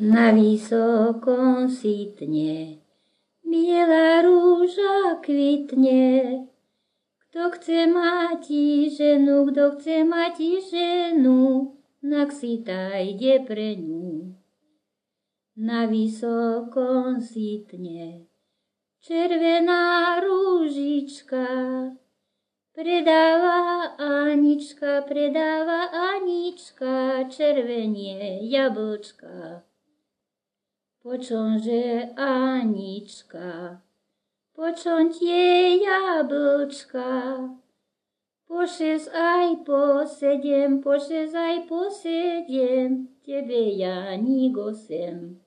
Na vysokom sitne biela rúža kvitne. Kto chce mať ženu, kto chce mať ženu, nak si tá ide pre ňu. Na vysokom sitne červená rúžička predáva Anička, červenie jablčka. Počomže Anička, počom tie jablčka? Po 6 aj po 7, po 6 aj po 7, tebe Janík 8.